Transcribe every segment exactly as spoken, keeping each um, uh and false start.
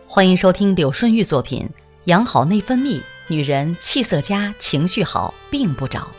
欢迎收听柳顺玉作品《养好内分泌，女人气色佳，情绪好，病不着》。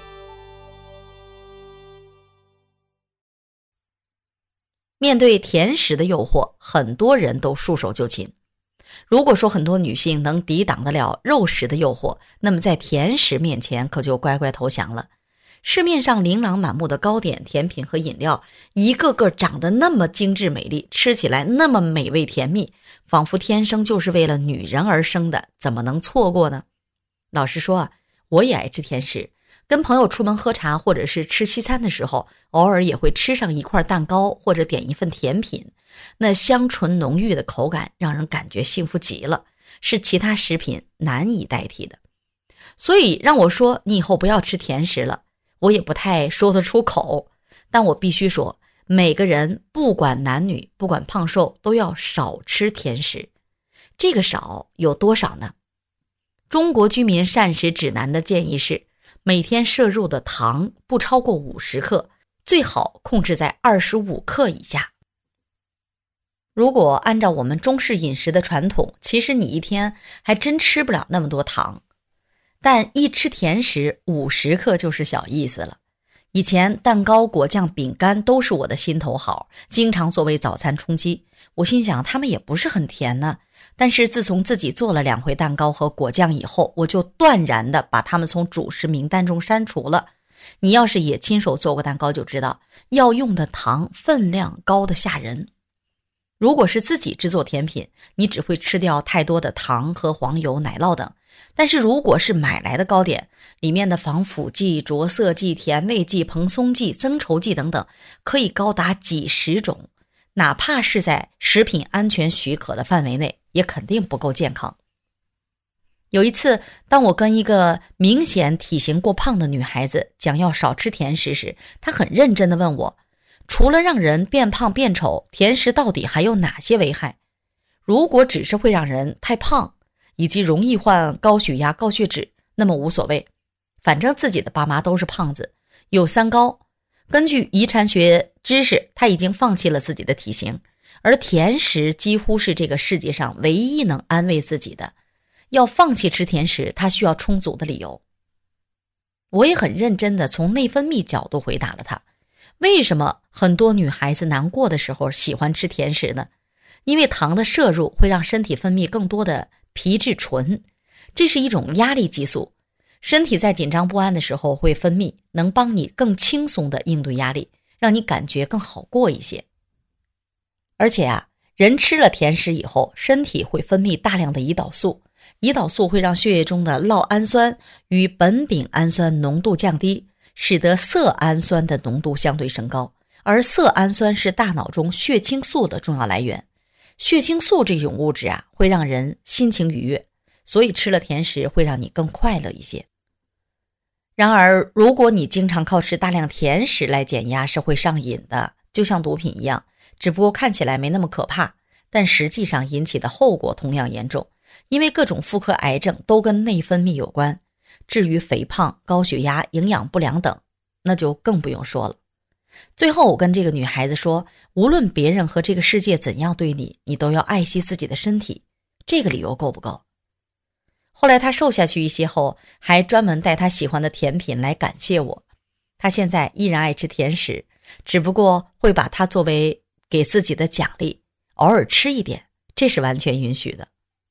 面对甜食的诱惑，很多人都束手就擒。如果说很多女性能抵挡得了肉食的诱惑，那么在甜食面前可就乖乖投降了。市面上琳琅满目的糕点、甜品和饮料，一个个长得那么精致美丽，吃起来那么美味甜蜜，仿佛天生就是为了女人而生的，怎么能错过呢？老实说啊，我也爱吃甜食，跟朋友出门喝茶或者是吃西餐的时候，偶尔也会吃上一块蛋糕或者点一份甜品，那香醇浓郁的口感让人感觉幸福极了，是其他食品难以代替的。所以让我说你以后不要吃甜食了，我也不太说得出口，但我必须说，每个人不管男女，不管胖瘦，都要少吃甜食。这个少有多少呢？中国居民膳食指南的建议是，每天摄入的糖不超过五十克，最好控制在二十五克以下。如果按照我们中式饮食的传统，其实你一天还真吃不了那么多糖。但一吃甜食五十克就是小意思了。以前蛋糕、果酱、饼干都是我的心头好，经常作为早餐充饥。我心想他们也不是很甜呢，但是自从自己做了两回蛋糕和果酱以后，我就断然的把它们从主食名单中删除了。你要是也亲手做过蛋糕就知道，要用的糖分量高的吓人。如果是自己制作甜品，你只会吃掉太多的糖和黄油、奶酪等。但是如果是买来的糕点，里面的防腐剂、着色剂、甜味剂、蓬松剂、增稠剂等等，可以高达几十种，哪怕是在食品安全许可的范围内，也肯定不够健康。有一次，当我跟一个明显体型过胖的女孩子讲要少吃甜食时，她很认真地问我，除了让人变胖变丑，甜食到底还有哪些危害？如果只是会让人太胖，以及容易患高血压、高血脂，那么无所谓，反正自己的爸妈都是胖子，有三高。根据遗传学知识，他已经放弃了自己的体型，而甜食几乎是这个世界上唯一能安慰自己的。要放弃吃甜食，他需要充足的理由。我也很认真地从内分泌角度回答了他，为什么很多女孩子难过的时候喜欢吃甜食呢？因为糖的摄入会让身体分泌更多的皮质醇，这是一种压力激素，身体在紧张不安的时候会分泌，能帮你更轻松地应对压力，让你感觉更好过一些。而且啊，人吃了甜食以后，身体会分泌大量的胰岛素，胰岛素会让血液中的酪氨酸与苯丙氨酸浓度降低，使得色氨酸的浓度相对升高，而色氨酸是大脑中血清素的重要来源。血清素这种物质啊，会让人心情愉悦，所以吃了甜食会让你更快乐一些。然而，如果你经常靠吃大量甜食来减压，是会上瘾的，就像毒品一样，只不过看起来没那么可怕，但实际上引起的后果同样严重，因为各种妇科癌症都跟内分泌有关，至于肥胖、高血压、营养不良等，那就更不用说了。最后我跟这个女孩子说，无论别人和这个世界怎样对你，你都要爱惜自己的身体，这个理由够不够？后来她瘦下去一些后，还专门带她喜欢的甜品来感谢我。她现在依然爱吃甜食，只不过会把它作为给自己的奖励，偶尔吃一点，这是完全允许的。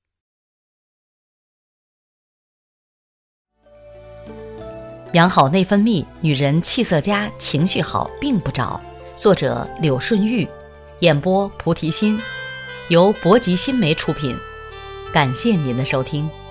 养好内分泌，女人气色佳，情绪好，病不着。作者柳顺玉，演播菩提心，由博吉新媒出品。感谢您的收听。